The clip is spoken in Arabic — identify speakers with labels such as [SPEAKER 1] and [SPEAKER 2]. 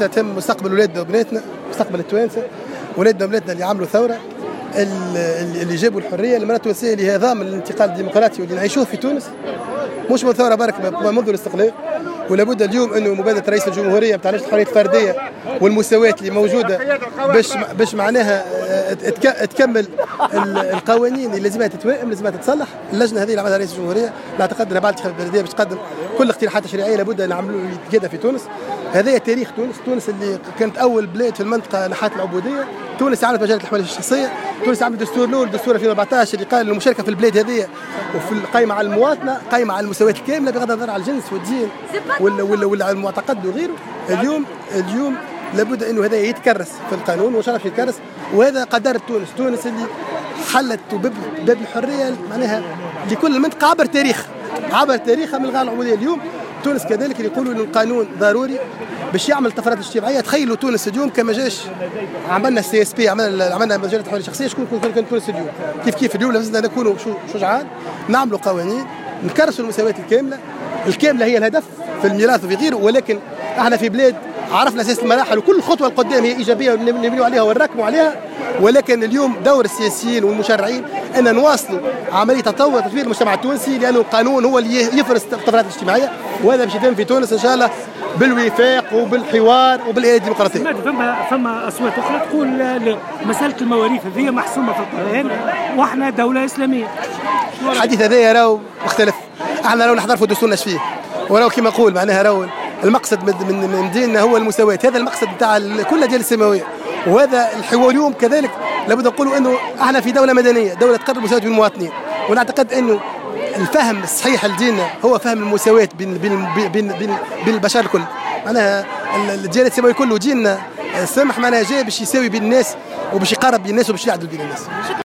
[SPEAKER 1] مسألة تهم مستقبل ولادنا وبناتنا، مستقبل التوانسة، ولادنا وبناتنا اللي عملوا ثورة، اللي جابوا الحرية للمرأة التونسية لهضام الانتقال الديمقراطي واللي نعيشوه في تونس، مش من ثورة برك منذ الاستقلال. ولا بد اليوم انه مبادره رئيس الجمهوريه نتاع الحريه الفرديه والمساواه اللي موجوده باش معناها تكمل القوانين اللي لازمها تتوائم، لازمها تتصلح. اللجنه هذه اللي عملها رئيس الجمهوريه نعتقد انها بعد الانتخابات البلديه باش تقدم كل الاقتراحات التشريعيه لابد نعملوا كذا في تونس. هذا تاريخ تونس اللي كانت اول بلاد في المنطقه نحات العبوديه. تونس عملت مجال الحوالي الشخصيه، تونس عملت دستور الاول دستور 2014 اللي قال المشاركه في البلاد هذه وفي القائمه على المواطنه، قائمه على المساواه الكامله بغض النظر على الجنس والدين ولا على المعتقد وغيره. اليوم لابد انه هذا يتكرس في القانون وان شاء الله يتكرس، وهذا قدر تونس اللي حلت باب الحريه معناها لكل المنطقه عبر تاريخها من الغاء العبوديه. اليوم تونس كذلك يقولوا انه القانون ضروري باش يعمل الطفرات الاجتماعيه. تخيلوا تونس اليوم كما جاش عملنا السي اس بي، عملنا مجال الحريه الشخصيه، شكون كان تونس اليوم؟ كيف اليوم لازمنا نكونوا شجعان، نعملوا قوانين، نكرسوا المساواه الكامله هي الهدف في الميراث وفي غيره. ولكن احنا في بلاد عرفنا اساس المراحل وكل خطوه القدام هي ايجابيه ونبنيوا عليها ونركبوا عليها. ولكن اليوم دور السياسيين والمشرعين ان نواصلوا عمليه تطور تطوير المجتمع التونسي، لانه القانون هو اللي يفرز الطفرات الاجتماعيه، وهذا باش يتم في تونس ان شاء الله بالوفاق وبالحوار وبالآلية الديمقراطية.
[SPEAKER 2] فما أصوات أخرى تقول مسألة المواريث هذه محسومة في القرآن وإحنا دولة إسلامية.
[SPEAKER 1] الحديث هذا راهو مختلف. احنا راهو نحضر في دستورنا فيه، وراهو كما نقول معناها راهو المقصد من ديننا هو المساواة. هذا المقصد نتاع كل ديال السماوية، وهذا الحوار اليوم كذلك لابد نقولوا انه احنا في دولة مدنية، دولة تقرب المساواة بين المواطنين، ونعتقد انه الفهم الصحيح لديننا هو فهم المساواة بين البشر الكل. معناها الديانات السماوية كله ديننا سمح معناها جاي باش يساوي بين الناس وباش يقرب بين الناس وباش يعدل بين الناس.